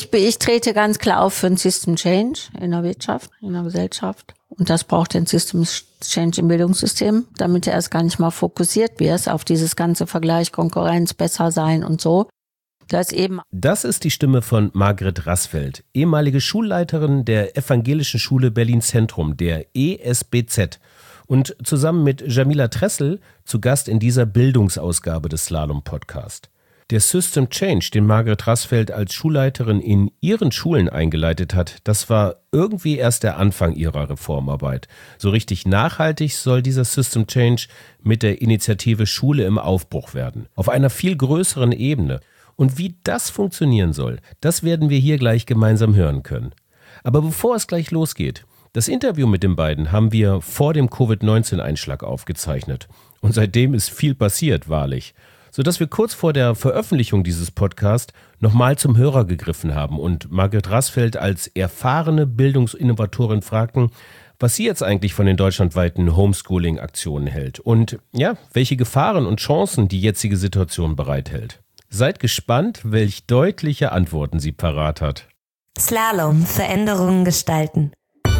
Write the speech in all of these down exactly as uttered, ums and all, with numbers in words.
ich, ich trete ganz klar auf für ein System Change in der Wirtschaft, in der Gesellschaft. Und das braucht den System Change im Bildungssystem, damit er erst gar nicht mal fokussiert wird auf dieses ganze Vergleich, Konkurrenz, besser sein und so. Das eben. Das ist die Stimme von Margret Rassfeld, ehemalige Schulleiterin der Evangelischen Schule Berlin Zentrum, der E S B Z. Und zusammen mit Jamila Tressel zu Gast in dieser Bildungsausgabe des Slalom-Podcast. Der System Change, den Margret Rassfeld als Schulleiterin in ihren Schulen eingeleitet hat, das war irgendwie erst der Anfang ihrer Reformarbeit. So richtig nachhaltig soll dieser System Change mit der Initiative Schule im Aufbruch werden. Auf einer viel größeren Ebene. Und wie das funktionieren soll, das werden wir hier gleich gemeinsam hören können. Aber bevor es gleich losgeht, das Interview mit den beiden haben wir vor dem Covid neunzehn Einschlag aufgezeichnet. Und seitdem ist viel passiert, wahrlich. Sodass wir kurz vor der Veröffentlichung dieses Podcasts nochmal zum Hörer gegriffen haben und Margret Rassfeld als erfahrene Bildungsinnovatorin fragten, was sie jetzt eigentlich von den deutschlandweiten Homeschooling-Aktionen hält und ja, welche Gefahren und Chancen die jetzige Situation bereithält. Seid gespannt, welch deutliche Antworten sie parat hat. Slalom, Veränderungen gestalten.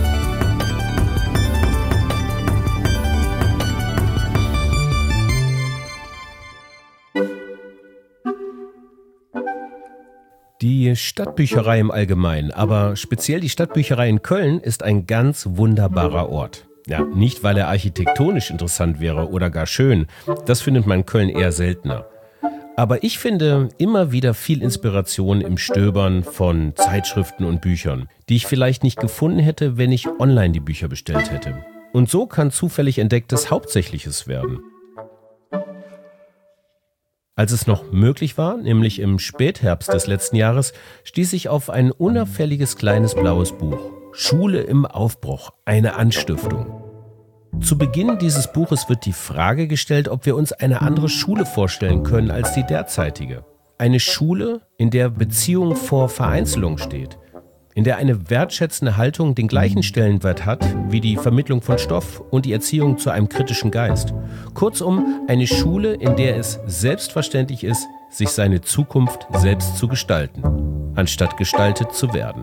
Die Stadtbücherei im Allgemeinen, aber speziell die Stadtbücherei in Köln ist ein ganz wunderbarer Ort. Ja, nicht, weil er architektonisch interessant wäre oder gar schön, das findet man in Köln eher seltener. Aber ich finde immer wieder viel Inspiration im Stöbern von Zeitschriften und Büchern, die ich vielleicht nicht gefunden hätte, wenn ich online die Bücher bestellt hätte. Und so kann zufällig Entdecktes Hauptsächliches werden. Als es noch möglich war, nämlich im Spätherbst des letzten Jahres, stieß ich auf ein unauffälliges kleines blaues Buch. Schule im Aufbruch, eine Anstiftung. Zu Beginn dieses Buches wird die Frage gestellt, ob wir uns eine andere Schule vorstellen können als die derzeitige. Eine Schule, in der Beziehung vor Vereinzelung steht. In der eine wertschätzende Haltung den gleichen Stellenwert hat wie die Vermittlung von Stoff und die Erziehung zu einem kritischen Geist. Kurzum, eine Schule, in der es selbstverständlich ist, sich seine Zukunft selbst zu gestalten, anstatt gestaltet zu werden.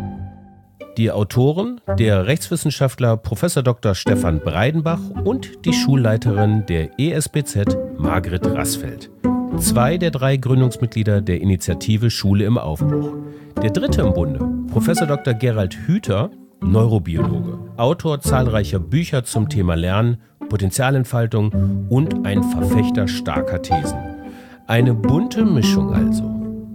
Die Autoren, der Rechtswissenschaftler Professor Doktor Stefan Breidenbach und die Schulleiterin der E S B Z, Margret Rassfeld. Zwei der drei Gründungsmitglieder der Initiative Schule im Aufbruch. Der dritte im Bunde, Professor Doktor Gerald Hüther, Neurobiologe, Autor zahlreicher Bücher zum Thema Lernen, Potenzialentfaltung und ein Verfechter starker Thesen. Eine bunte Mischung also.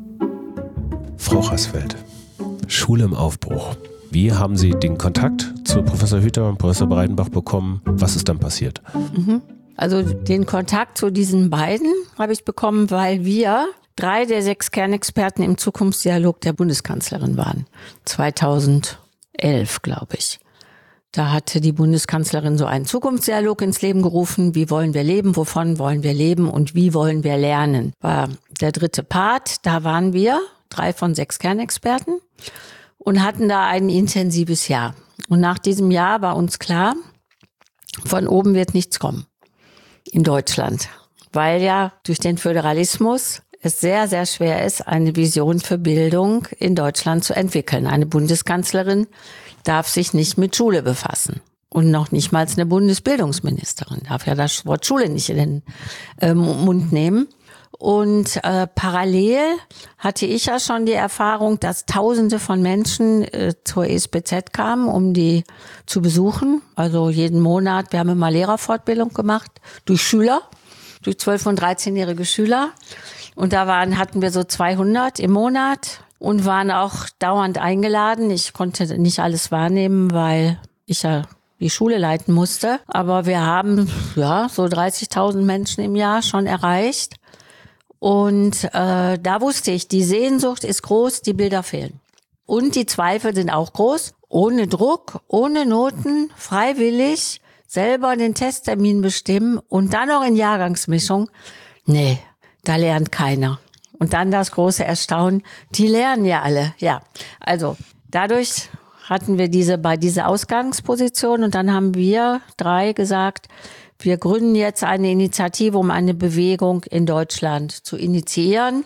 Frau Rassfeld, Schule im Aufbruch. Wie haben Sie den Kontakt zu Professor Hüther und Professor Breidenbach bekommen? Was ist dann passiert? Mhm. Also den Kontakt zu diesen beiden habe ich bekommen, weil wir drei der sechs Kernexperten im Zukunftsdialog der Bundeskanzlerin waren. zweitausendelf, glaube ich. Da hatte die Bundeskanzlerin so einen Zukunftsdialog ins Leben gerufen. Wie wollen wir leben? Wovon wollen wir leben? Und wie wollen wir lernen? War der dritte Part. Da waren wir, drei von sechs Kernexperten, und hatten da ein intensives Jahr. Und nach diesem Jahr war uns klar, von oben wird nichts kommen in Deutschland, weil ja durch den Föderalismus es sehr, sehr schwer ist, eine Vision für Bildung in Deutschland zu entwickeln. Eine Bundeskanzlerin darf sich nicht mit Schule befassen. Und noch nicht mal eine Bundesbildungsministerin darf ja das Wort Schule nicht in den äh, Mund nehmen. Und äh, parallel hatte ich ja schon die Erfahrung, dass Tausende von Menschen äh, zur E S B Z kamen, um die zu besuchen. Also jeden Monat, wir haben immer Lehrerfortbildung gemacht, durch Schüler, durch zwölf- und dreizehnjährige Schüler. Und da waren, hatten wir so zweihundert im Monat und waren auch dauernd eingeladen. Ich konnte nicht alles wahrnehmen, weil ich ja die Schule leiten musste. Aber wir haben ja so dreißigtausend Menschen im Jahr schon erreicht. Und äh, da wusste ich, die Sehnsucht ist groß, die Bilder fehlen. Und die Zweifel sind auch groß. Ohne Druck, ohne Noten, freiwillig, selber den Testtermin bestimmen und dann noch in Jahrgangsmischung. Nee, da lernt keiner. Und dann das große Erstaunen, die lernen ja alle. Ja, also dadurch hatten wir diese bei dieser Ausgangsposition und dann haben wir drei gesagt, wir gründen jetzt eine Initiative, um eine Bewegung in Deutschland zu initiieren.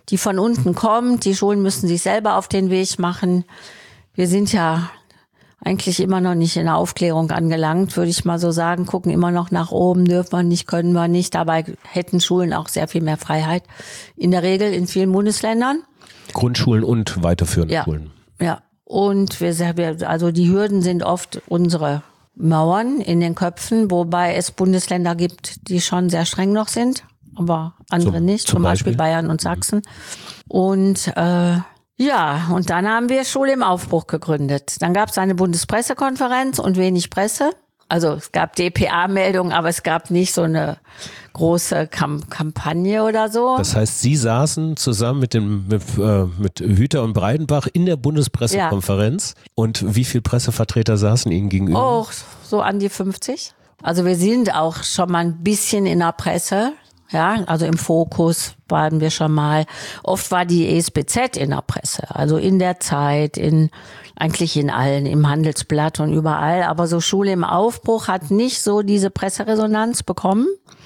die von unten kommt. Die Schulen müssen sich selber auf den Weg machen. Wir sind ja eigentlich immer noch nicht in der Aufklärung angelangt, würde ich mal so sagen, gucken immer noch nach oben, dürfen wir nicht, können wir nicht. Dabei hätten Schulen auch sehr viel mehr Freiheit. In der Regel in vielen Bundesländern. Grundschulen und weiterführende ja. Schulen. Ja, und wir, also die Hürden sind oft unsere Mauern in den Köpfen, wobei es Bundesländer gibt, die schon sehr streng noch sind, aber andere zum, nicht, zum, zum Beispiel? Beispiel Bayern und Sachsen. Und äh, ja, und dann haben wir Schule im Aufbruch gegründet. Dann gab es eine Bundespressekonferenz und wenig Presse. Also es gab D P A-Meldungen, aber es gab nicht so eine große Kam- Kampagne oder so. Das heißt, Sie saßen zusammen mit dem mit, äh, mit Hüter und Breidenbach in der Bundespressekonferenz. Ja. Und wie viele Pressevertreter saßen Ihnen gegenüber? Oh, so an die fünfzig. Also wir sind auch schon mal ein bisschen in der Presse. Ja, also im Fokus waren wir schon mal. Oft war die E S B Z in der Presse, also in der Zeit, in eigentlich in allen, im Handelsblatt und überall. Aber so Schule im Aufbruch hat nicht so diese Presseresonanz bekommen.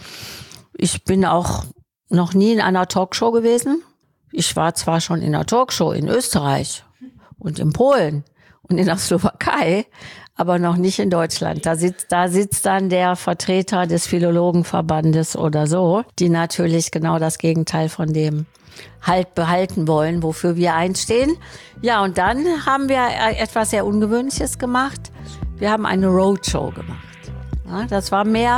Ich bin auch noch nie in einer Talkshow gewesen. Ich war zwar schon in einer Talkshow in Österreich und in Polen und in der Slowakei, aber noch nicht in Deutschland. Da sitzt, da sitzt dann der Vertreter des Philologenverbandes oder so, die natürlich genau das Gegenteil von dem halt behalten wollen, wofür wir einstehen. Ja, und dann haben wir etwas sehr Ungewöhnliches gemacht. Wir haben eine Roadshow gemacht. Ja, das war mehr,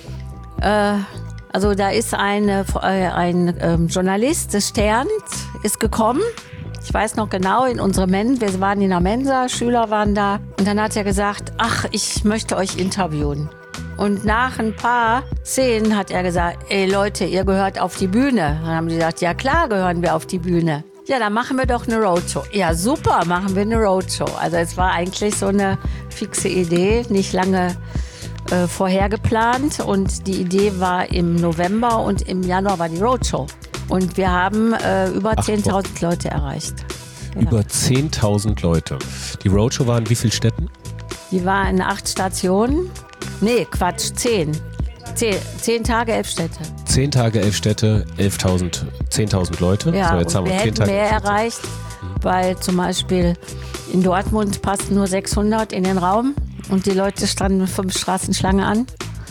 äh, also da ist eine, äh, ein ähm, Journalist des Sterns ist gekommen. Ich weiß noch genau, in unserer Mensa, wir waren in der Mensa, Schüler waren da. Und dann hat er gesagt, ach, ich möchte euch interviewen. Und nach ein paar Szenen hat er gesagt, ey Leute, ihr gehört auf die Bühne. Dann haben die gesagt, ja klar gehören wir auf die Bühne. Ja, dann machen wir doch eine Roadshow. Ja, super, machen wir eine Roadshow. Also es war eigentlich so eine fixe Idee, nicht lange äh, vorher geplant. Und die Idee war im November und im Januar war die Roadshow. Und wir haben äh, über zehntausend Leute erreicht. Ja. Über zehntausend Leute. Die Roadshow war in wie vielen Städten? Die war in acht Stationen. Nee, Quatsch, zehn. Zehn, zehn Tage, elf Städte. Zehn Tage, elf Städte, elftausend, zehntausend Leute. Ja, so, jetzt haben wir wir hätten zehn Tage, mehr erreicht, weil zum Beispiel in Dortmund passten nur sechshundert in den Raum und die Leute standen fünf Straßen Schlange an.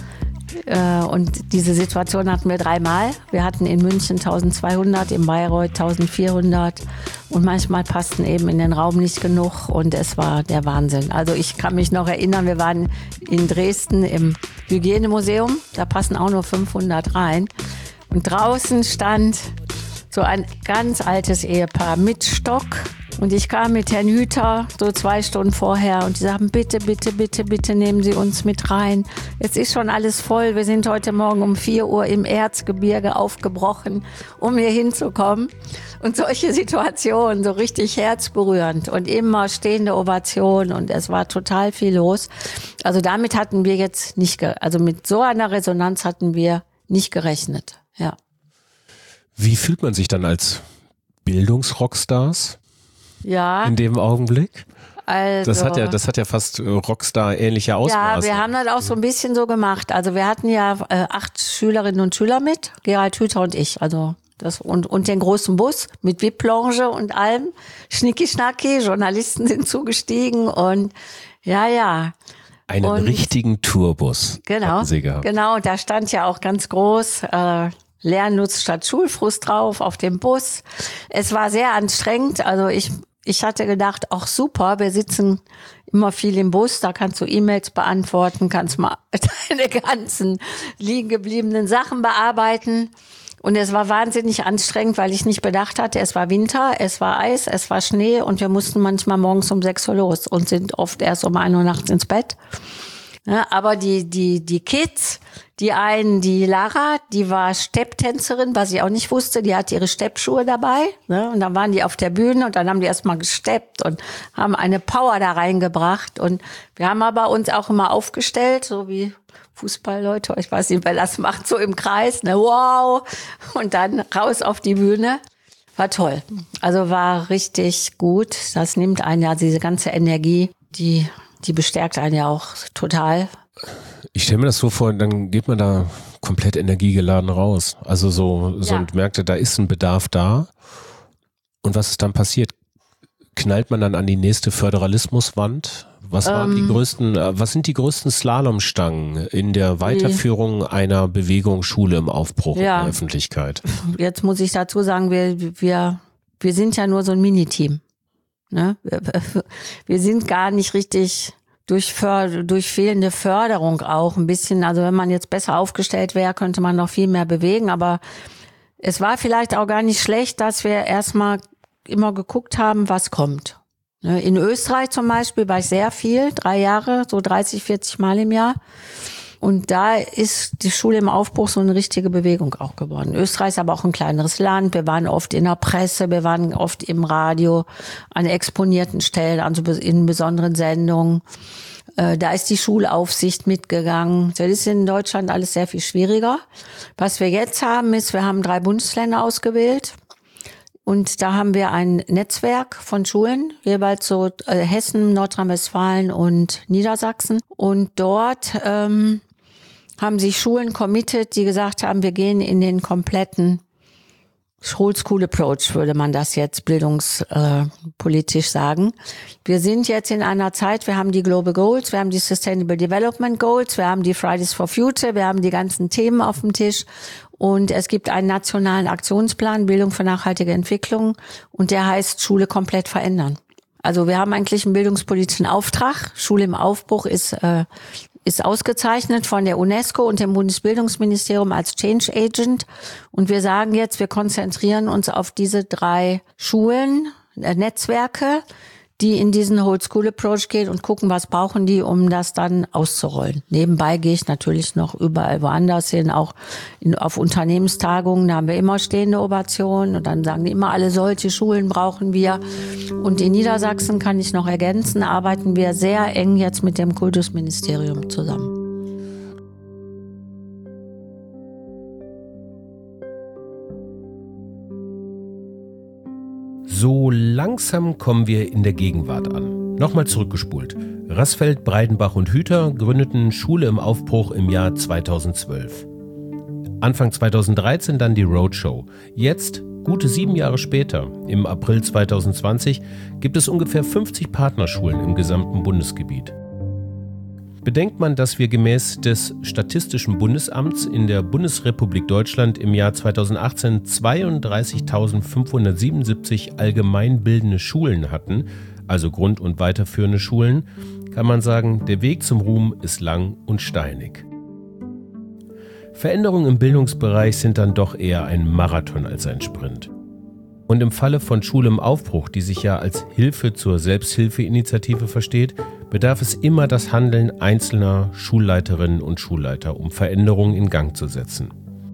Und diese Situation hatten wir dreimal. Wir hatten in München eintausendzweihundert, in Bayreuth eintausendvierhundert und manchmal passten eben in den Raum nicht genug und es war der Wahnsinn. Also ich kann mich noch erinnern, wir waren in Dresden im Hygienemuseum, da passen auch nur fünfhundert rein und draußen stand so ein ganz altes Ehepaar mit Stock. Und ich kam mit Herrn Hüter so zwei Stunden vorher und die sagten, bitte, bitte, bitte, bitte nehmen Sie uns mit rein. Jetzt ist schon alles voll. Wir sind heute Morgen um vier Uhr im Erzgebirge aufgebrochen, um hier hinzukommen. Und solche Situationen, so richtig herzberührend und immer stehende Ovation und es war total viel los. Also damit hatten wir jetzt nicht, ge- also mit so einer Resonanz hatten wir nicht gerechnet, ja. Wie fühlt man sich dann als Bildungsrockstars? Ja. In dem Augenblick? Also, das hat ja, das hat ja fast Rockstar ähnliche Ausmaße. Ja, wir haben das auch so ein bisschen so gemacht. Also wir hatten ja äh, acht Schülerinnen und Schüler mit, Gerald Hüther und ich. Also das und und den großen Bus mit V I P-Lounge und allem. Schnicki-Schnacki, Journalisten sind zugestiegen und ja, ja. Einen und, richtigen Tourbus genau, hatten Sie gehabt. Genau, und da stand ja auch ganz groß äh, Lernlust statt Schulfrust drauf auf dem Bus. Es war sehr anstrengend. Also ich Ich hatte gedacht, ach super, wir sitzen immer viel im Bus, da kannst du E-Mails beantworten, kannst mal deine ganzen liegen gebliebenen Sachen bearbeiten. Und es war wahnsinnig anstrengend, weil ich nicht bedacht hatte, es war Winter, es war Eis, es war Schnee und wir mussten manchmal morgens um sechs Uhr los und sind oft erst um ein Uhr nachts ins Bett. Ja, aber die, die, die Kids, die einen, die Lara, die war Stepptänzerin, was ich auch nicht wusste, die hatte ihre Steppschuhe dabei, ne? Und dann waren die auf der Bühne und dann haben die erstmal gesteppt und haben eine Power da reingebracht und wir haben aber uns auch immer aufgestellt, so wie Fußballleute, ich weiß nicht, wer das macht, so im Kreis, ne, wow, und dann raus auf die Bühne. War toll. Also war richtig gut. Das nimmt einen ja, diese ganze Energie, die Die bestärkt einen ja auch total. Ich stelle mir das so vor, dann geht man da komplett energiegeladen raus. Also so, so Ja. und merkte, da ist ein Bedarf da. Und was ist dann passiert? Knallt man dann an die nächste Föderalismuswand? Was waren die Ähm. größten, äh, was sind die größten Slalomstangen in der Weiterführung einer Bewegung Schule im Aufbruch Ja. in der Öffentlichkeit? Jetzt muss ich dazu sagen, wir, wir, wir sind ja nur so ein Miniteam. Ne? Wir, wir sind gar nicht richtig durch, Förder, durch fehlende Förderung auch ein bisschen. Also wenn man jetzt besser aufgestellt wäre, könnte man noch viel mehr bewegen. Aber es war vielleicht auch gar nicht schlecht, dass wir erstmal immer geguckt haben, was kommt. Ne? In Österreich zum Beispiel war ich sehr viel, drei Jahre, so dreißig, vierzig Mal im Jahr. Und da ist die Schule im Aufbruch so eine richtige Bewegung auch geworden. Österreich ist aber auch ein kleineres Land. Wir waren oft in der Presse, wir waren oft im Radio, an exponierten Stellen, also in besonderen Sendungen. Da ist die Schulaufsicht mitgegangen. Das ist in Deutschland alles sehr viel schwieriger. Was wir jetzt haben, ist, wir haben drei Bundesländer ausgewählt. Und da haben wir ein Netzwerk von Schulen, jeweils so äh, Hessen, Nordrhein-Westfalen und Niedersachsen. Und dort ähm, haben sich Schulen committed, die gesagt haben, wir gehen in den kompletten Whole School Approach, würde man das jetzt bildungspolitisch äh, sagen. Wir sind jetzt in einer Zeit, wir haben die Global Goals, wir haben die Sustainable Development Goals, wir haben die Fridays for Future, wir haben die ganzen Themen auf dem Tisch. Und es gibt einen nationalen Aktionsplan, Bildung für nachhaltige Entwicklung, und der heißt Schule komplett verändern. Also wir haben eigentlich einen bildungspolitischen Auftrag. Schule im Aufbruch ist äh, ist ausgezeichnet von der UNESCO und dem Bundesbildungsministerium als Change Agent. Und wir sagen jetzt, wir konzentrieren uns auf diese drei Schulen, äh, Netzwerke, die in diesen Whole School Approach gehen und gucken, was brauchen die, um das dann auszurollen. Nebenbei gehe ich natürlich noch überall woanders hin, auch in, auf Unternehmenstagungen, da haben wir immer stehende Ovationen und dann sagen die immer, alle solche Schulen brauchen wir. Und in Niedersachsen, kann ich noch ergänzen, arbeiten wir sehr eng jetzt mit dem Kultusministerium zusammen. So langsam kommen wir in der Gegenwart an. Nochmal zurückgespult. Rassfeld, Breidenbach und Hüter gründeten Schule im Aufbruch im Jahr zweitausendzwölf. Anfang zweitausenddreizehn dann die Roadshow. Jetzt, gute sieben Jahre später, im April zweitausendzwanzig, gibt es ungefähr fünfzig Partnerschulen im gesamten Bundesgebiet. Bedenkt man, dass wir gemäß des Statistischen Bundesamts in der Bundesrepublik Deutschland im Jahr zweitausendachtzehn zweiunddreißigtausendfünfhundertsiebenundsiebzig allgemeinbildende Schulen hatten, also Grund- und weiterführende Schulen, kann man sagen, der Weg zum Ruhm ist lang und steinig. Veränderungen im Bildungsbereich sind dann doch eher ein Marathon als ein Sprint. Und im Falle von Schule im Aufbruch, die sich ja als Hilfe zur Selbsthilfeinitiative versteht, bedarf es immer das Handeln einzelner Schulleiterinnen und Schulleiter, um Veränderungen in Gang zu setzen.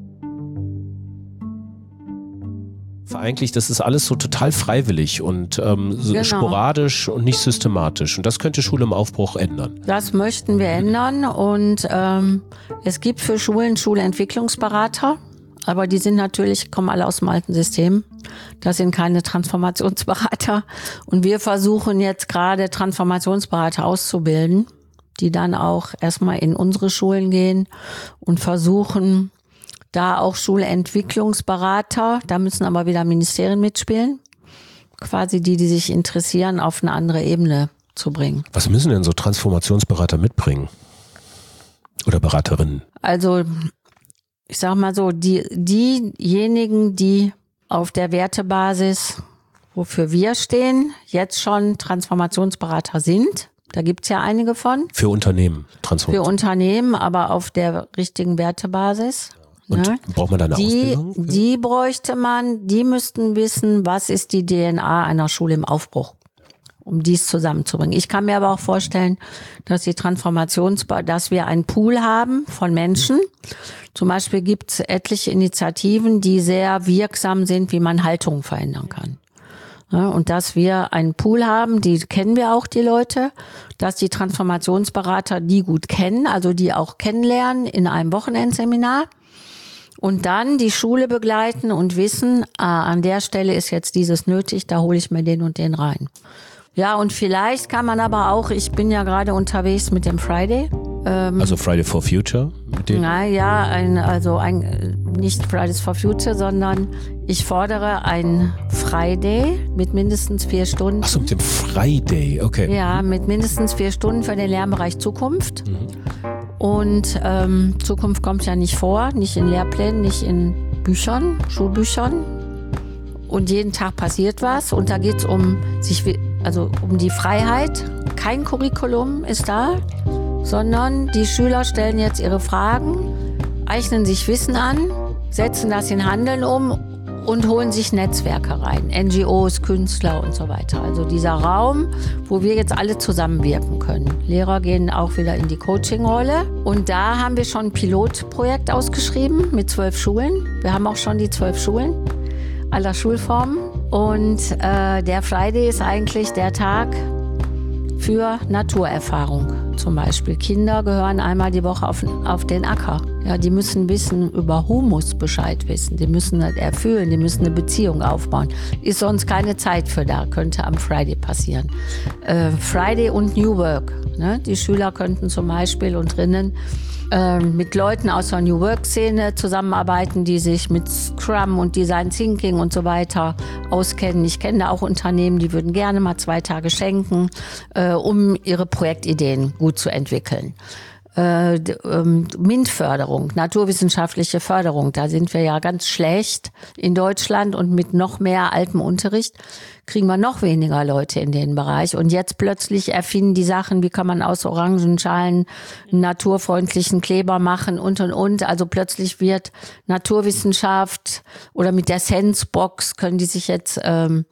Eigentlich, das ist alles so total freiwillig und ähm, so Genau. sporadisch und nicht systematisch. Und das könnte Schule im Aufbruch ändern. Das möchten wir ändern und ähm, es gibt für Schulen Schulentwicklungsberater, aber die sind natürlich, kommen alle aus dem alten System. Das sind keine Transformationsberater. Und wir versuchen jetzt gerade Transformationsberater auszubilden, die dann auch erstmal in unsere Schulen gehen und versuchen, da auch Schulentwicklungsberater, da müssen aber wieder Ministerien mitspielen, quasi die, die sich interessieren, auf eine andere Ebene zu bringen. Was müssen denn so Transformationsberater mitbringen? Oder Beraterinnen? Also, ich sag mal so, die, diejenigen, die auf der Wertebasis, wofür wir stehen, jetzt schon Transformationsberater sind, da gibt's ja einige von. Für Unternehmen. Für Unternehmen, aber auf der richtigen Wertebasis. Und ne? braucht man da eine Die, Ausbildung? für? die bräuchte man, die müssten wissen, was ist die D N A einer Schule im Aufbruch, um dies zusammenzubringen. Ich kann mir aber auch vorstellen, dass die Transformations, dass wir einen Pool haben von Menschen. Zum Beispiel gibt es etliche Initiativen, die sehr wirksam sind, wie man Haltungen verändern kann. Ja, und dass wir einen Pool haben, die kennen wir auch, die Leute, dass die Transformationsberater die gut kennen, also die auch kennenlernen in einem Wochenendseminar. Und dann die Schule begleiten und wissen, ah, an der Stelle ist jetzt dieses nötig, da hole ich mir den und den rein. Ja, und vielleicht kann man aber auch, ich bin ja gerade unterwegs mit dem Friday, Ähm, also Friday for Future? Mit denen? Naja, ein, also ein, nicht Fridays for Future, sondern ich fordere ein Friday mit mindestens vier Stunden. Achso, mit dem Friday, okay. Ja, mit mindestens vier Stunden für den Lernbereich Zukunft. Mhm. Und ähm, Zukunft kommt ja nicht vor, nicht in Lehrplänen, nicht in Büchern, Schulbüchern. Und jeden Tag passiert was. Und da geht es um sich, also um die Freiheit. Kein Curriculum ist da, sondern die Schüler stellen jetzt ihre Fragen, eignen sich Wissen an, setzen das in Handeln um und holen sich Netzwerke rein, N G Os, Künstler und so weiter. Also dieser Raum, wo wir jetzt alle zusammenwirken können. Lehrer gehen auch wieder in die Coaching-Rolle. Und da haben wir schon ein Pilotprojekt ausgeschrieben mit zwölf Schulen. Wir haben auch schon die zwölf Schulen aller Schulformen. Und äh, der Friday ist eigentlich der Tag für Naturerfahrung. Zum Beispiel Kinder gehören einmal die Woche auf, auf den Acker. Ja, die müssen wissen, über Humus Bescheid wissen. Die müssen das erfüllen, die müssen eine Beziehung aufbauen. Ist sonst keine Zeit für da, könnte am Friday passieren. Äh, Friday und New Work. Ne? Die Schüler könnten zum Beispiel und drinnen äh, mit Leuten aus der New Work-Szene zusammenarbeiten, die sich mit Scrum und Design Thinking und so weiter auskennen. Ich kenne da auch Unternehmen, die würden gerne mal zwei Tage schenken, äh, um ihre Projektideen gut zu entwickeln. Äh, ähm, MINT-Förderung, naturwissenschaftliche Förderung, da sind wir ja ganz schlecht in Deutschland und mit noch mehr altem Unterricht kriegen wir noch weniger Leute in den Bereich. Und jetzt plötzlich erfinden die Sachen, wie kann man aus Orangenschalen einen naturfreundlichen Kleber machen und und und. Also plötzlich wird Naturwissenschaft oder mit der Sensebox können die sich jetzt ähm,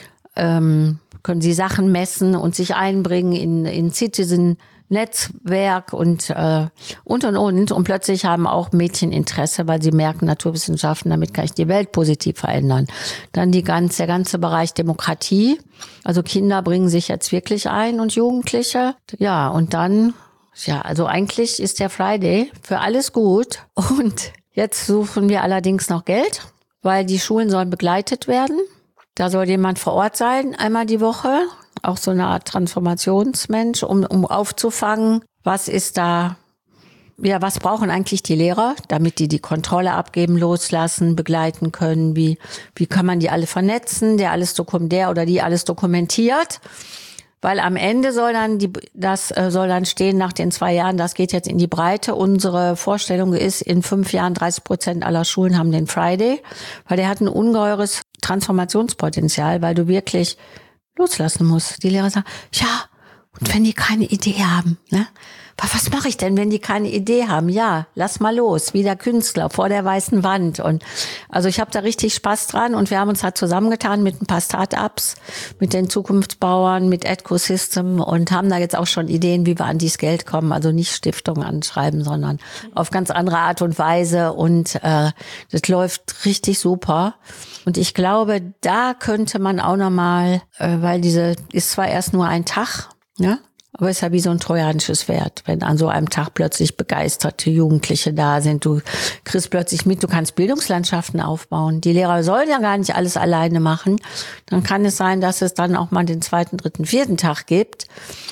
ähm, können sie Sachen messen und sich einbringen in, in Citizen Netzwerk und äh, und und und und plötzlich haben auch Mädchen Interesse, weil sie merken, Naturwissenschaften, damit kann ich die Welt positiv verändern. Dann die ganze, der ganze Bereich Demokratie, also Kinder bringen sich jetzt wirklich ein und Jugendliche. Ja, und dann, ja, also eigentlich ist der Friday für alles gut und jetzt suchen wir allerdings noch Geld, weil die Schulen sollen begleitet werden. Da soll jemand vor Ort sein, einmal die Woche. Auch so eine Art Transformationsmensch, um, um aufzufangen, was ist da, ja, was brauchen eigentlich die Lehrer, damit die die Kontrolle abgeben, loslassen, begleiten können, wie, wie kann man die alle vernetzen, der alles dokument, der oder die alles dokumentiert, weil am Ende soll dann die, das äh, soll dann stehen nach den zwei Jahren, das geht jetzt in die Breite. Unsere Vorstellung ist, in fünf Jahren dreißig Prozent aller Schulen haben den Friday, weil der hat ein ungeheures Transformationspotenzial, weil du wirklich loslassen muss. Die Lehrer sagen, ja, und wenn die keine Idee haben, ne? Was mache ich denn, wenn die keine Idee haben? Ja, lass mal los, wie der Künstler vor der weißen Wand. Und also ich habe da richtig Spaß dran und wir haben uns halt zusammengetan mit ein paar Start-ups, mit den Zukunftsbauern, mit Ecosystem und haben da jetzt auch schon Ideen, wie wir an dieses Geld kommen. Also nicht Stiftungen anschreiben, sondern auf ganz andere Art und Weise. Und äh, das läuft richtig super. Und ich glaube, da könnte man auch nochmal, äh, weil diese ist zwar erst nur ein Tag, ne? Aber es ist ja wie so ein trojanisches Pferd, wenn an so einem Tag plötzlich begeisterte Jugendliche da sind. Du kriegst plötzlich mit, du kannst Bildungslandschaften aufbauen. Die Lehrer sollen ja gar nicht alles alleine machen. Dann kann es sein, dass es dann auch mal den zweiten, dritten, vierten Tag gibt.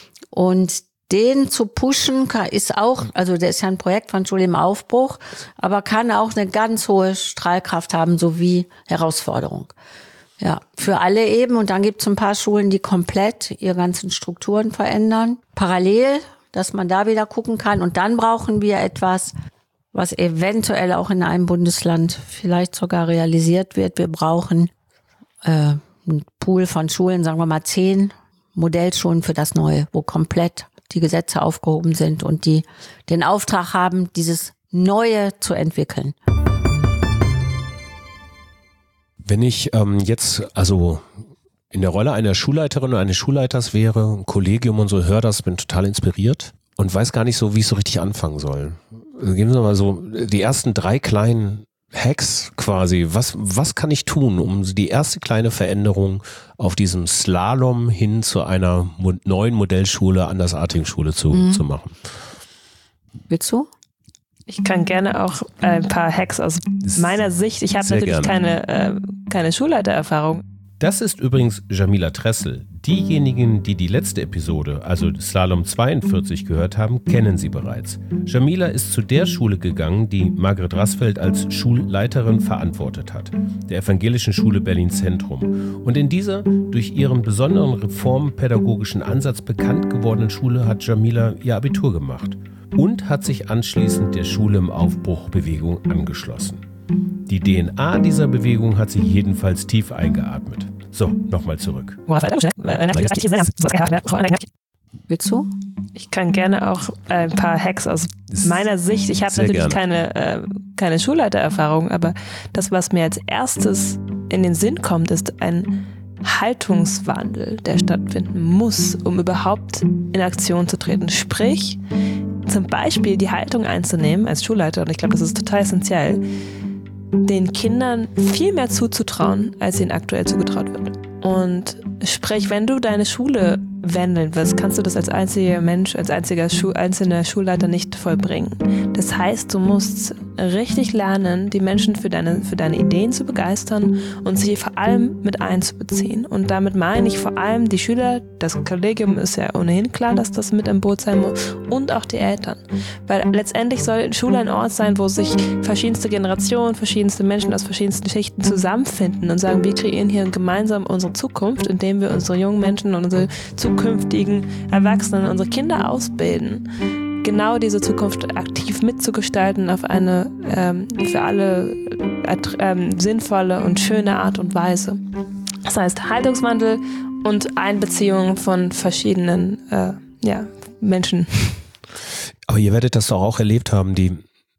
Und den zu pushen ist auch, also der ist ja ein Projekt von Schule im Aufbruch, aber kann auch eine ganz hohe Strahlkraft haben, sowie Herausforderung. Ja, für alle eben. Und dann gibt es ein paar Schulen, die komplett ihre ganzen Strukturen verändern. Parallel, dass man da wieder gucken kann. Und dann brauchen wir etwas, was eventuell auch in einem Bundesland vielleicht sogar realisiert wird. Wir brauchen äh, einen Pool von Schulen, sagen wir mal zehn Modellschulen für das Neue, wo komplett die Gesetze aufgehoben sind und die den Auftrag haben, dieses Neue zu entwickeln. Wenn ich ähm, jetzt also in der Rolle einer Schulleiterin oder eines Schulleiters wäre, ein Kollegium und so, höre das, bin total inspiriert und weiß gar nicht so, wie ich so richtig anfangen soll. Also geben Sie mal so die ersten drei kleinen Hacks quasi. Was, was kann ich tun, um die erste kleine Veränderung auf diesem Slalom hin zu einer mo- neuen Modellschule, andersartigen Schule zu, mhm. zu machen? Willst du? Ich kann gerne auch ein paar Hacks aus meiner Sicht. Ich habe natürlich keine, äh, keine Schulleitererfahrung. Das ist übrigens Jamila Tressel. Diejenigen, die die letzte Episode, also Slalom zweiundvierzig, gehört haben, kennen sie bereits. Jamila ist zu der Schule gegangen, die Margret Rassfeld als Schulleiterin verantwortet hat, der Evangelischen Schule Berlin-Zentrum. Und in dieser, durch ihren besonderen reformpädagogischen Ansatz bekannt gewordenen Schule hat Jamila ihr Abitur gemacht und hat sich anschließend der Schule im Aufbruch-Bewegung angeschlossen. Die D N A dieser Bewegung hat sie jedenfalls tief eingeatmet. So, nochmal zurück. Willst du? Ich kann gerne auch ein paar Hacks aus meiner Sicht. Ich habe natürlich keine, äh, keine Schulleitererfahrung, aber das, was mir als erstes in den Sinn kommt, ist ein Haltungswandel, der stattfinden muss, um überhaupt in Aktion zu treten. Sprich, zum Beispiel die Haltung einzunehmen als Schulleiter, und ich glaube, das ist total essentiell, den Kindern viel mehr zuzutrauen, als ihnen aktuell zugetraut wird. Und sprich, wenn du deine Schule wandeln wirst, kannst du das als einziger Mensch, als einziger Schu- einzelner Schulleiter nicht vollbringen. Das heißt, du musst richtig lernen, die Menschen für deine, für deine Ideen zu begeistern und sie vor allem mit einzubeziehen. Und damit meine ich vor allem die Schüler, das Kollegium ist ja ohnehin klar, dass das mit im Boot sein muss, und auch die Eltern. Weil letztendlich soll Schule ein Ort sein, wo sich verschiedenste Generationen, verschiedenste Menschen aus verschiedensten Schichten zusammenfinden und sagen, wir kreieren hier gemeinsam unsere Zukunft, indem wir unsere jungen Menschen und unsere zukünftigen Erwachsenen, unsere Kinder ausbilden, genau diese Zukunft aktiv mitzugestalten auf eine ähm, für alle äh, ähm, sinnvolle und schöne Art und Weise. Das heißt Haltungswandel und Einbeziehung von verschiedenen äh, ja, Menschen. Aber ihr werdet das doch auch erlebt haben, die,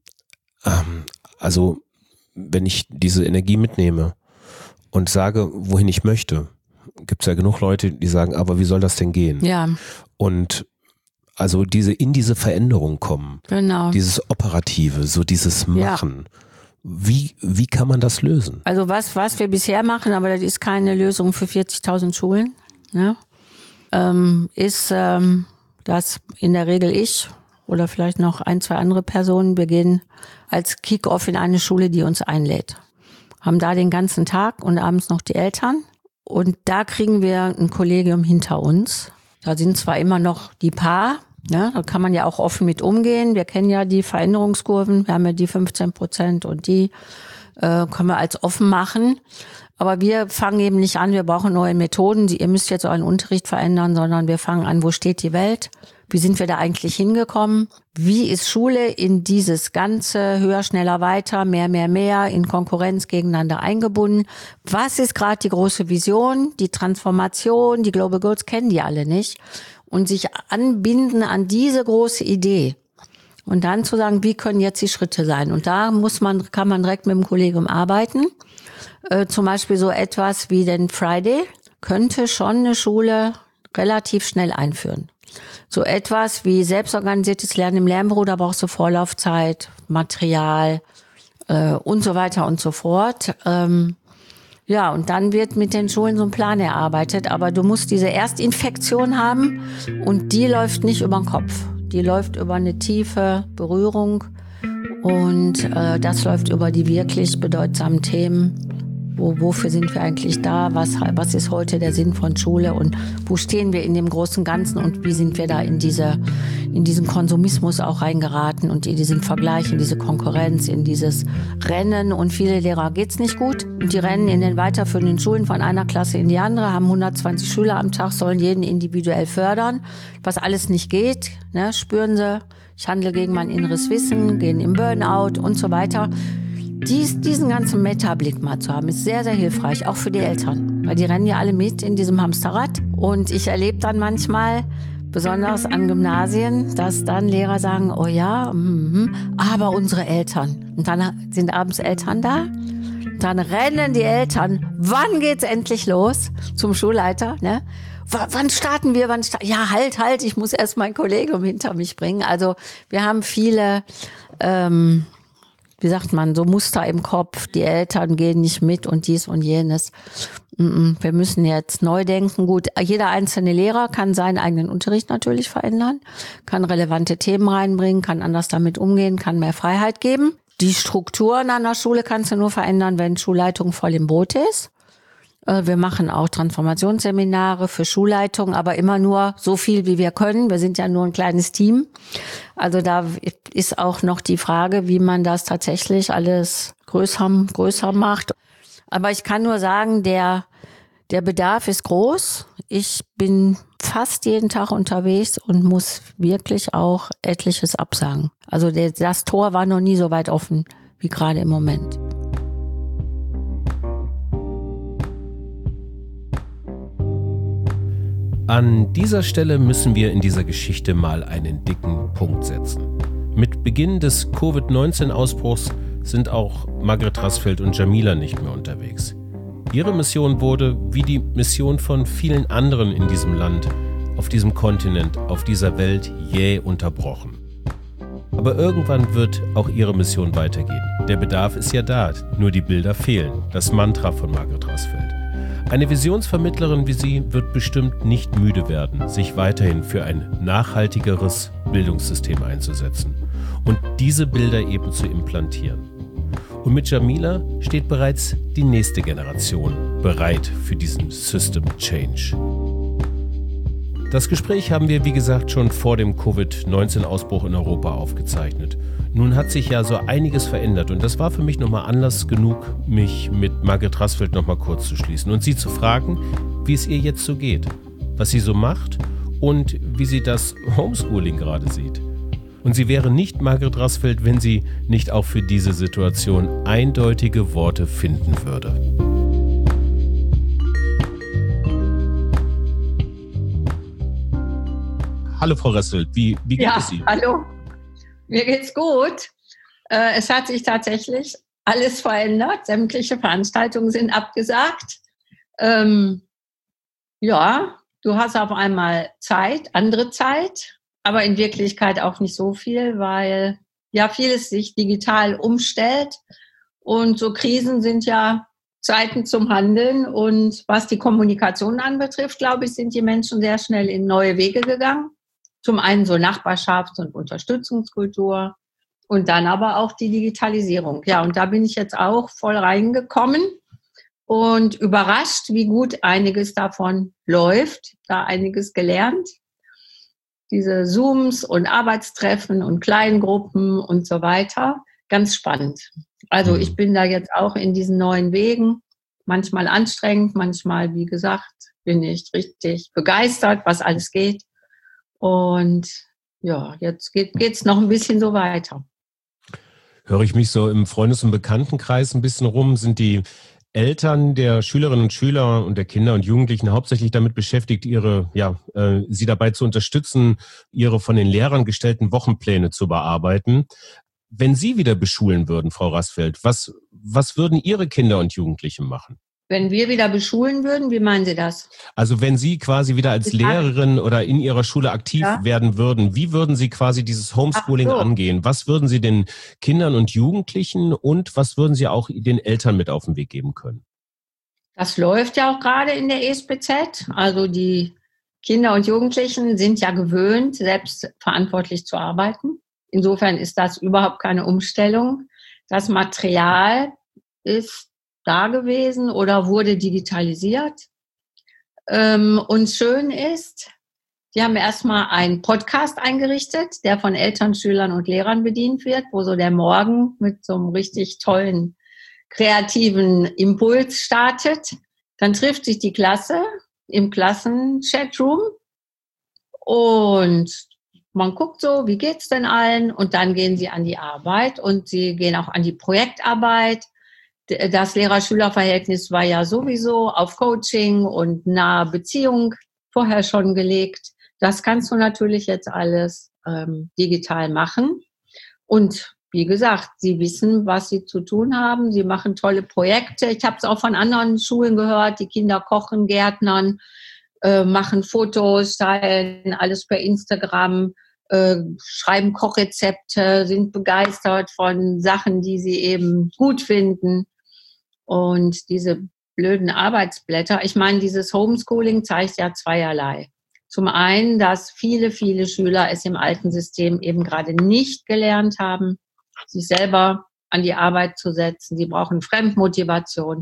ähm, also wenn ich diese Energie mitnehme und sage, wohin ich möchte, gibt es ja genug Leute, die sagen, aber wie soll das denn gehen? Ja. Und also diese in diese Veränderung kommen, Genau. dieses Operative, so dieses Machen. Ja. Wie, wie kann man das lösen? Also was, was wir bisher machen, aber das ist keine Lösung für vierzigtausend Schulen, ne? ähm, ist, ähm, dass in der Regel ich oder vielleicht noch ein, zwei andere Personen beginnen als Kick-Off in eine Schule, die uns einlädt. Haben da den ganzen Tag und abends noch die Eltern. Und da kriegen wir ein Kollegium hinter uns. Da sind zwar immer noch die Paar, ne, da kann man ja auch offen mit umgehen. Wir kennen ja die Veränderungskurven, wir haben ja die fünfzehn Prozent und die äh, können wir als offen machen. Aber wir fangen eben nicht an, wir brauchen neue Methoden, ihr müsst jetzt euren Unterricht verändern, sondern wir fangen an, wo steht die Welt? Wie sind wir da eigentlich hingekommen? Wie ist Schule in dieses ganze höher, schneller, weiter, mehr, mehr, mehr, in Konkurrenz gegeneinander eingebunden? Was ist gerade die große Vision, die Transformation? Die Global Goals kennen die alle nicht. Und sich anbinden an diese große Idee. Und dann zu sagen, wie können jetzt die Schritte sein? Und da muss man, kann man direkt mit dem Kollegium arbeiten. Äh, zum Beispiel so etwas wie den Friday könnte schon eine Schule relativ schnell einführen. So etwas wie selbstorganisiertes Lernen im Lernbüro, da brauchst du Vorlaufzeit, Material äh, und so weiter und so fort. Ähm, ja, und dann wird mit den Schulen so ein Plan erarbeitet, aber du musst diese Erstinfektion haben und die läuft nicht über den Kopf. Die läuft über eine tiefe Berührung und äh, das läuft über die wirklich bedeutsamen Themen. Wo, wofür sind wir eigentlich da? Was, was ist heute der Sinn von Schule? Und wo stehen wir in dem großen Ganzen? Und wie sind wir da in diese, in diesen Konsumismus auch reingeraten und in diesen Vergleich, in diese Konkurrenz, in dieses Rennen? Und viele Lehrer geht's nicht gut. Und die rennen in den weiterführenden Schulen von einer Klasse in die andere, haben hundertzwanzig Schüler am Tag, sollen jeden individuell fördern. Was alles nicht geht, ne, spüren sie. Ich handle gegen mein inneres Wissen, gehen im Burnout und so weiter. Dies, diesen ganzen Metablick mal zu haben, ist sehr, sehr hilfreich, auch für die Eltern. Weil die rennen ja alle mit in diesem Hamsterrad. Und ich erlebe dann manchmal, besonders an Gymnasien, dass dann Lehrer sagen, oh ja, mm, aber unsere Eltern. Und dann sind abends Eltern da. Dann rennen die Eltern, wann geht's endlich los? Zum Schulleiter, ne? W- wann starten wir? Wann sta- ja, halt, halt, ich muss erst mein Kollegium hinter mich bringen. Also wir haben viele... Ähm, wie sagt man, so Muster im Kopf, die Eltern gehen nicht mit und dies und jenes. Wir müssen jetzt neu denken. Gut, jeder einzelne Lehrer kann seinen eigenen Unterricht natürlich verändern, kann relevante Themen reinbringen, kann anders damit umgehen, kann mehr Freiheit geben. Die Strukturen an der Schule kannst du nur verändern, wenn Schulleitung voll im Boot ist. Wir machen auch Transformationsseminare für Schulleitungen, aber immer nur so viel, wie wir können. Wir sind ja nur ein kleines Team. Also da ist auch noch die Frage, wie man das tatsächlich alles größer, größer macht. Aber ich kann nur sagen, der, der Bedarf ist groß. Ich bin fast jeden Tag unterwegs und muss wirklich auch etliches absagen. Also der, das Tor war noch nie so weit offen wie gerade im Moment. An dieser Stelle müssen wir in dieser Geschichte mal einen dicken Punkt setzen. Mit Beginn des Covid neunzehn Ausbruchs sind auch Margret Rassfeld und Jamila nicht mehr unterwegs. Ihre Mission wurde, wie die Mission von vielen anderen in diesem Land, auf diesem Kontinent, auf dieser Welt, jäh unterbrochen. Aber irgendwann wird auch ihre Mission weitergehen. Der Bedarf ist ja da, nur die Bilder fehlen. Das Mantra von Margret Rassfeld. Eine Visionsvermittlerin wie sie wird bestimmt nicht müde werden, sich weiterhin für ein nachhaltigeres Bildungssystem einzusetzen und diese Bilder eben zu implantieren. Und mit Jamila steht bereits die nächste Generation bereit für diesen System Change. Das Gespräch haben wir, wie gesagt, schon vor dem Covid neunzehn Ausbruch in Europa aufgezeichnet. Nun hat sich ja so einiges verändert und das war für mich nochmal Anlass genug, mich mit Margret Rassfeld nochmal kurz zu schließen und sie zu fragen, wie es ihr jetzt so geht, was sie so macht und wie sie das Homeschooling gerade sieht. Und sie wäre nicht Margret Rassfeld, wenn sie nicht auch für diese Situation eindeutige Worte finden würde. Hallo Frau Rassfeld, wie, wie geht ja, es Ihnen? Hallo, mir geht's gut. Äh, es hat sich tatsächlich alles verändert. Sämtliche Veranstaltungen sind abgesagt. Ähm, ja, du hast auf einmal Zeit, andere Zeit, aber in Wirklichkeit auch nicht so viel, weil ja vieles sich digital umstellt. Und so Krisen sind ja Zeiten zum Handeln. Und was die Kommunikation anbetrifft, glaube ich, sind die Menschen sehr schnell in neue Wege gegangen. Zum einen so Nachbarschafts- und Unterstützungskultur und dann aber auch die Digitalisierung. Ja, und da bin ich jetzt auch voll reingekommen und überrascht, wie gut einiges davon läuft. Da einiges gelernt. Diese Zooms und Arbeitstreffen und Kleingruppen und so weiter. Ganz spannend. Also ich bin da jetzt auch in diesen neuen Wegen. Manchmal anstrengend, manchmal, wie gesagt, bin ich richtig begeistert, was alles geht. Und ja, jetzt geht es noch ein bisschen so weiter. Höre ich mich so im Freundes- und Bekanntenkreis ein bisschen rum, sind die Eltern der Schülerinnen und Schüler und der Kinder und Jugendlichen hauptsächlich damit beschäftigt, ihre, ja, äh, sie dabei zu unterstützen, ihre von den Lehrern gestellten Wochenpläne zu bearbeiten. Wenn Sie wieder beschulen würden, Frau Rassfeld, was, was würden Ihre Kinder und Jugendlichen machen? Wenn wir wieder beschulen würden, wie meinen Sie das? Also wenn Sie quasi wieder als Lehrerin oder in Ihrer Schule aktiv ja. werden würden, wie würden Sie quasi dieses Homeschooling so. angehen? Was würden Sie den Kindern und Jugendlichen und was würden Sie auch den Eltern mit auf den Weg geben können? Das läuft ja auch gerade in der E S B Z. Also die Kinder und Jugendlichen sind ja gewöhnt, selbst verantwortlich zu arbeiten. Insofern ist das überhaupt keine Umstellung. Das Material ist da gewesen oder wurde digitalisiert. Ähm, und schön ist, die haben erstmal einen Podcast eingerichtet, der von Eltern, Schülern und Lehrern bedient wird, wo so der Morgen mit so einem richtig tollen, kreativen Impuls startet. Dann trifft sich die Klasse im Klassenchatroom und man guckt so, wie geht's denn allen? Und dann gehen sie an die Arbeit und sie gehen auch an die Projektarbeit. Das Lehrer-Schüler-Verhältnis war ja sowieso auf Coaching und nahe Beziehung vorher schon gelegt. Das kannst du natürlich jetzt alles ähm, digital machen. Und wie gesagt, sie wissen, was sie zu tun haben. Sie machen tolle Projekte. Ich habe es auch von anderen Schulen gehört. Die Kinder kochen, gärtnern, äh, machen Fotos, teilen alles per Instagram, äh, schreiben Kochrezepte, sind begeistert von Sachen, die sie eben gut finden. Und diese blöden Arbeitsblätter, ich meine, dieses Homeschooling zeigt ja zweierlei. Zum einen, dass viele, viele Schüler es im alten System eben gerade nicht gelernt haben, sich selber an die Arbeit zu setzen. Sie brauchen Fremdmotivation.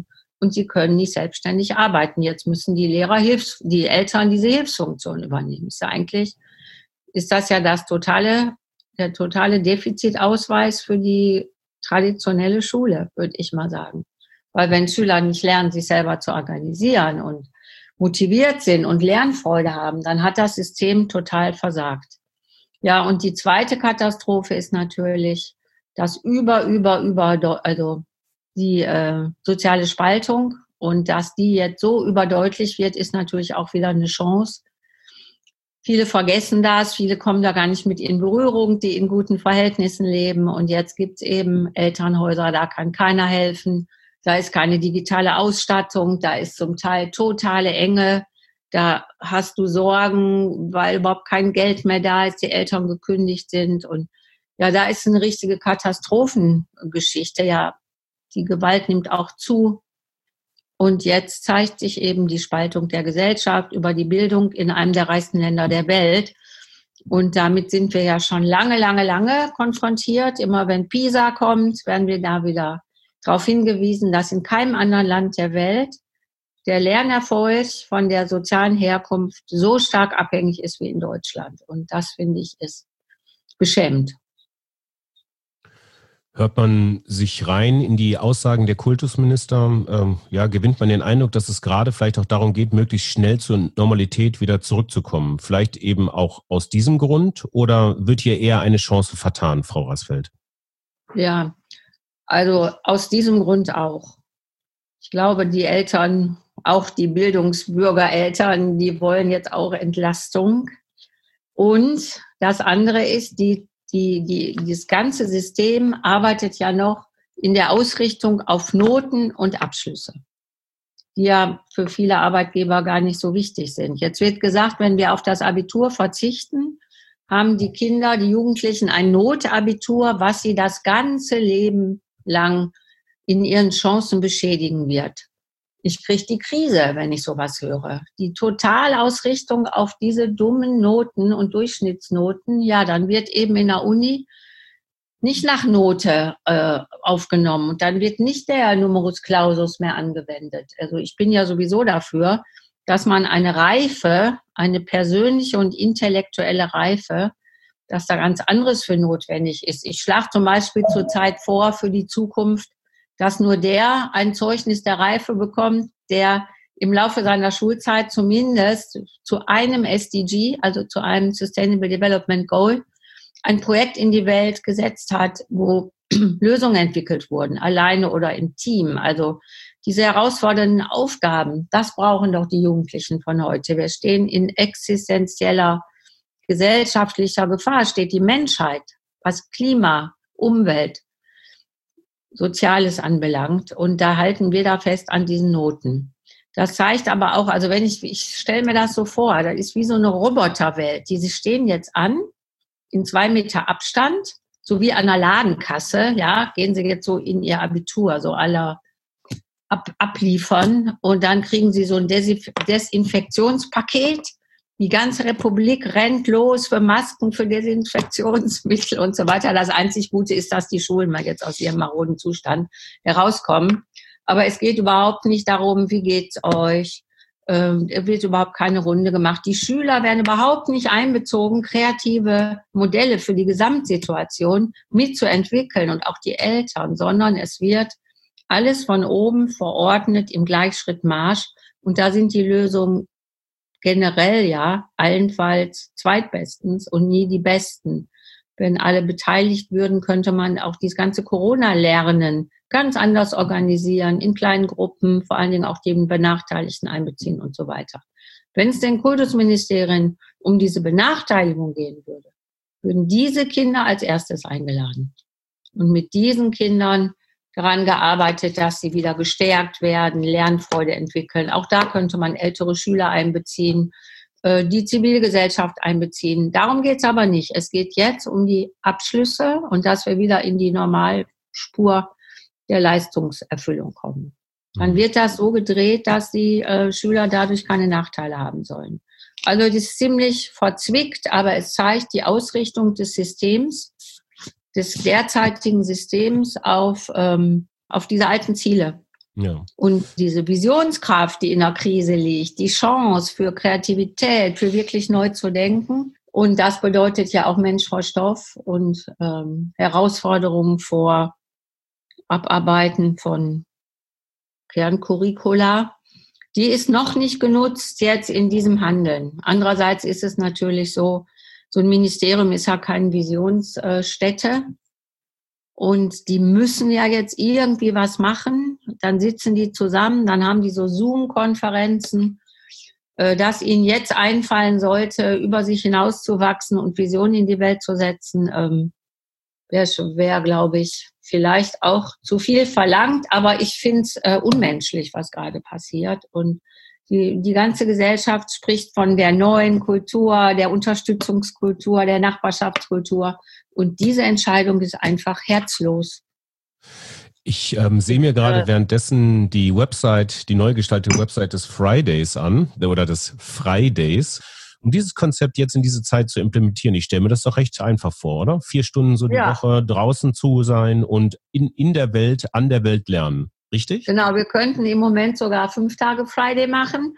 und sie können nicht selbstständig arbeiten. Jetzt müssen die Lehrer, Hilfs-, die Eltern diese Hilfsfunktion übernehmen. Ist ja eigentlich, ist das ja das totale, der totale Defizitausweis für die traditionelle Schule, würde ich mal sagen. Weil wenn Schüler nicht lernen, sich selber zu organisieren und motiviert sind und Lernfreude haben, dann hat das System total versagt. Ja, und die zweite Katastrophe ist natürlich das über, über, über, also die äh, soziale Spaltung. Und dass die jetzt so überdeutlich wird, ist natürlich auch wieder eine Chance. Viele vergessen das, viele kommen da gar nicht mit in Berührung, die in guten Verhältnissen leben. Und jetzt gibt's eben Elternhäuser, da kann keiner helfen. Da ist keine digitale Ausstattung, da ist zum Teil totale Enge. Da hast du Sorgen, weil überhaupt kein Geld mehr da ist, die Eltern gekündigt sind. Und ja, da ist eine richtige Katastrophengeschichte. Ja, die Gewalt nimmt auch zu. Und jetzt zeigt sich eben die Spaltung der Gesellschaft über die Bildung in einem der reichsten Länder der Welt. Und damit sind wir ja schon lange, lange, lange konfrontiert. Immer wenn PISA kommt, werden wir da wieder darauf hingewiesen, dass in keinem anderen Land der Welt der Lernerfolg von der sozialen Herkunft so stark abhängig ist wie in Deutschland. Und das, finde ich, ist beschämend. Hört man sich rein in die Aussagen der Kultusminister, ähm, ja, gewinnt man den Eindruck, dass es gerade vielleicht auch darum geht, möglichst schnell zur Normalität wieder zurückzukommen. Vielleicht eben auch aus diesem Grund, oder wird hier eher eine Chance vertan, Frau Rasfeld? Ja, also aus diesem Grund auch. Ich glaube, die Eltern, auch die Bildungsbürgereltern, die wollen jetzt auch Entlastung. Und das andere ist, die Die, die, das ganze System arbeitet ja noch in der Ausrichtung auf Noten und Abschlüsse, die ja für viele Arbeitgeber gar nicht so wichtig sind. Jetzt wird gesagt, wenn wir auf das Abitur verzichten, haben die Kinder, die Jugendlichen ein Notabitur, was sie das ganze Leben lang in ihren Chancen beschädigen wird. Ich kriege die Krise, wenn ich sowas höre. Die Totalausrichtung auf diese dummen Noten und Durchschnittsnoten, ja, dann wird eben in der Uni nicht nach Note äh, aufgenommen. Und dann wird nicht der Numerus Clausus mehr angewendet. Also ich bin ja sowieso dafür, dass man eine Reife, eine persönliche und intellektuelle Reife, dass da ganz anderes für notwendig ist. Ich schlage zum Beispiel zurzeit vor für die Zukunft, dass nur der ein Zeugnis der Reife bekommt, der im Laufe seiner Schulzeit zumindest zu einem S D G, also zu einem Sustainable Development Goal, ein Projekt in die Welt gesetzt hat, wo Lösungen entwickelt wurden, alleine oder im Team. Also diese herausfordernden Aufgaben, das brauchen doch die Jugendlichen von heute. Wir stehen in existenzieller gesellschaftlicher Gefahr, steht die Menschheit, was Klima, Umwelt, Soziales anbelangt. Und da halten wir da fest an diesen Noten. Das zeigt aber auch, also wenn ich, ich stelle mir das so vor, das ist wie so eine Roboterwelt. Die stehen jetzt an, in zwei Meter Abstand, so wie an einer Ladenkasse, ja, gehen sie jetzt so in ihr Abitur, so alle ab, abliefern. Und dann kriegen sie so ein Desinfektionspaket. Die ganze Republik rennt los für Masken, für Desinfektionsmittel und so weiter. Das einzig Gute ist, dass die Schulen mal jetzt aus ihrem maroden Zustand herauskommen. Aber es geht überhaupt nicht darum, wie geht's euch? Ähm, es wird überhaupt keine Runde gemacht. Die Schüler werden überhaupt nicht einbezogen, kreative Modelle für die Gesamtsituation mitzuentwickeln und auch die Eltern, sondern es wird alles von oben verordnet im Gleichschrittmarsch. Und da sind die Lösungen generell ja allenfalls zweitbestens und nie die besten. Wenn alle beteiligt würden, könnte man auch dieses ganze Corona-Lernen ganz anders organisieren, in kleinen Gruppen, vor allen Dingen auch die Benachteiligten einbeziehen und so weiter. Wenn es den Kultusministerien um diese Benachteiligung gehen würde, würden diese Kinder als erstes eingeladen. Und mit diesen Kindern daran gearbeitet, dass sie wieder gestärkt werden, Lernfreude entwickeln. Auch da könnte man ältere Schüler einbeziehen, die Zivilgesellschaft einbeziehen. Darum geht es aber nicht. Es geht jetzt um die Abschlüsse und dass wir wieder in die Normalspur der Leistungserfüllung kommen. Dann wird das so gedreht, dass die äh, Schüler dadurch keine Nachteile haben sollen. Also das ist ziemlich verzwickt, aber es zeigt die Ausrichtung des Systems, des derzeitigen Systems auf, ähm, auf diese alten Ziele. Ja. Und diese Visionskraft, die in der Krise liegt, die Chance für Kreativität, für wirklich neu zu denken. Und das bedeutet ja auch Mensch vor Stoff und ähm, Herausforderungen vor Abarbeiten von Kerncurricula. Die ist noch nicht genutzt jetzt in diesem Handeln. Andererseits ist es natürlich so, so ein Ministerium ist ja keine Visionsstätte. Und die müssen ja jetzt irgendwie was machen. Dann sitzen die zusammen, dann haben die so Zoom-Konferenzen, äh, dass ihnen jetzt einfallen sollte, über sich hinauszuwachsen und Visionen in die Welt zu setzen, ähm, wäre, wär, glaube ich, vielleicht auch zu viel verlangt. Aber ich finde es äh, unmenschlich, was gerade passiert. Und die, die ganze Gesellschaft spricht von der neuen Kultur, der Unterstützungskultur, der Nachbarschaftskultur. Und diese Entscheidung ist einfach herzlos. Ich ähm, sehe mir gerade währenddessen die Website, die neu gestaltete Website des Fridays an oder des Fridays. Um dieses Konzept jetzt in diese Zeit zu implementieren, ich stelle mir das doch recht einfach vor, oder? Vier Stunden so die ja. Woche draußen zu sein und in, in der Welt, an der Welt lernen. Richtig? Genau, wir könnten im Moment sogar fünf Tage Friday machen.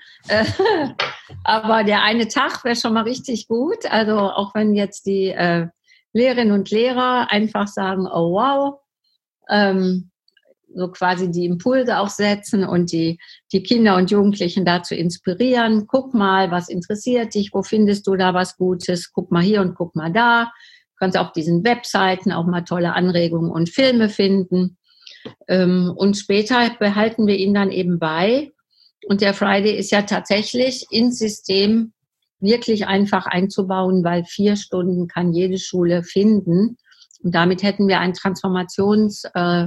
Aber der eine Tag wäre schon mal richtig gut. Also auch wenn jetzt die äh, Lehrerinnen und Lehrer einfach sagen, oh wow, ähm, so quasi die Impulse auch setzen und die, die Kinder und Jugendlichen dazu inspirieren. Guck mal, was interessiert dich, wo findest du da was Gutes? Guck mal hier und guck mal da. Du kannst auf diesen Webseiten auch mal tolle Anregungen und Filme finden. Und später behalten wir ihn dann eben bei. Und der Friday ist ja tatsächlich ins System wirklich einfach einzubauen, weil vier Stunden kann jede Schule finden. Und damit hätten wir ein Transformationsmodul,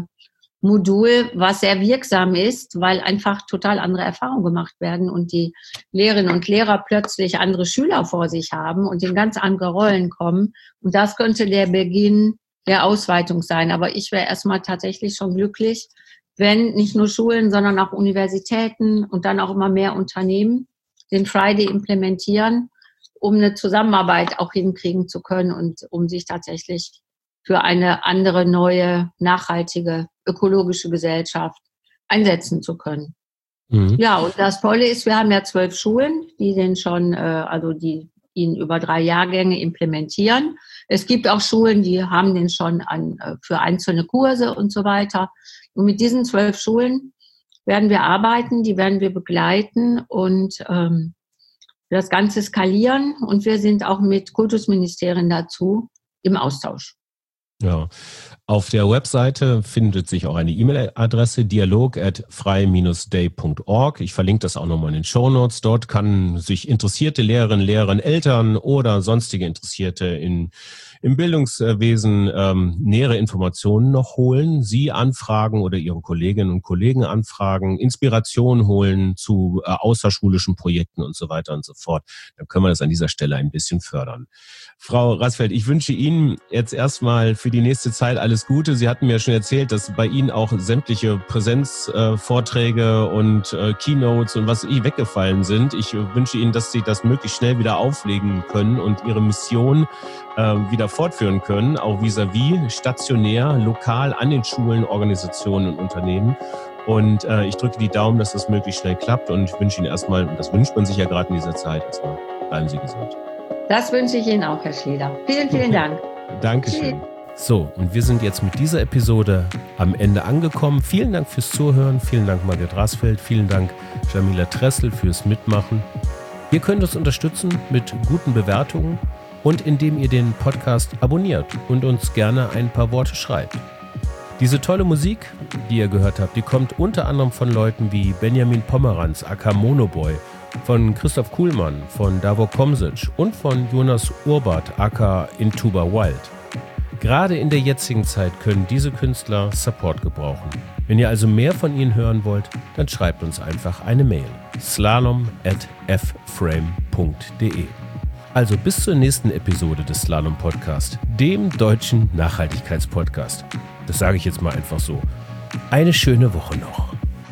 was sehr wirksam ist, weil einfach total andere Erfahrungen gemacht werden und die Lehrerinnen und Lehrer plötzlich andere Schüler vor sich haben und in ganz andere Rollen kommen. Und das könnte der Beginn der Ausweitung sein. Aber ich wäre erstmal tatsächlich schon glücklich, wenn nicht nur Schulen, sondern auch Universitäten und dann auch immer mehr Unternehmen den Friday implementieren, um eine Zusammenarbeit auch hinkriegen zu können und um sich tatsächlich für eine andere, neue, nachhaltige, ökologische Gesellschaft einsetzen zu können. Mhm. Ja, und das Tolle ist, wir haben ja zwölf Schulen, die den schon, äh, also die ihn über drei Jahrgänge implementieren. Es gibt auch Schulen, die haben den schon an, für einzelne Kurse und so weiter. Und mit diesen zwölf Schulen werden wir arbeiten, die werden wir begleiten und ähm, das Ganze skalieren. Und wir sind auch mit Kultusministerien dazu im Austausch. Ja, auf der Webseite findet sich auch eine E-Mail-Adresse dialog at frei Bindestrich day Punkt org. Ich verlinke das auch nochmal in den Shownotes. Dort kann sich interessierte Lehrerinnen, Lehrer, Eltern oder sonstige Interessierte in im Bildungswesen ähm, nähere Informationen noch holen, Sie anfragen oder Ihre Kolleginnen und Kollegen anfragen, Inspiration holen zu äh, außerschulischen Projekten und so weiter und so fort. Dann können wir das an dieser Stelle ein bisschen fördern. Frau Rasfeld, ich wünsche Ihnen jetzt erstmal für die nächste Zeit alles Gute. Sie hatten mir schon erzählt, dass bei Ihnen auch sämtliche Präsenzvorträge äh, und äh, Keynotes und was eh weggefallen sind. Ich äh, wünsche Ihnen, dass Sie das möglichst schnell wieder auflegen können und Ihre Mission äh, wieder fortführen können, auch vis-à-vis, stationär, lokal an den Schulen, Organisationen und Unternehmen. Und äh, ich drücke die Daumen, dass das möglichst schnell klappt und wünsche Ihnen erstmal, und das wünscht man sich ja gerade in dieser Zeit, erstmal bleiben Sie gesund. Das wünsche ich Ihnen auch, Herr Schlieder. Vielen, vielen Dank. Dankeschön. So, und wir sind jetzt mit dieser Episode am Ende angekommen. Vielen Dank fürs Zuhören. Vielen Dank, Margret Rasfeld. Vielen Dank, Jamila Tressel, fürs Mitmachen. Ihr könnt uns unterstützen mit guten Bewertungen und indem ihr den Podcast abonniert und uns gerne ein paar Worte schreibt. Diese tolle Musik, die ihr gehört habt, die kommt unter anderem von Leuten wie Benjamin Pomeranz, aka Monoboy, von Christoph Kuhlmann, von Davor Komsic und von Jonas Urbart, aka Intuba Wild. Gerade in der jetzigen Zeit können diese Künstler Support gebrauchen. Wenn ihr also mehr von ihnen hören wollt, dann schreibt uns einfach eine Mail. slalom at f frame punkt de. Also bis zur nächsten Episode des Slalom Podcast, dem deutschen Nachhaltigkeitspodcast. Das sage ich jetzt mal einfach so. Eine schöne Woche noch.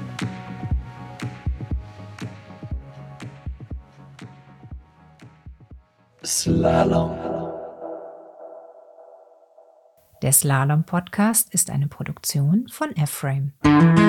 Slalom. Der Slalom Podcast ist eine Produktion von F-Frame.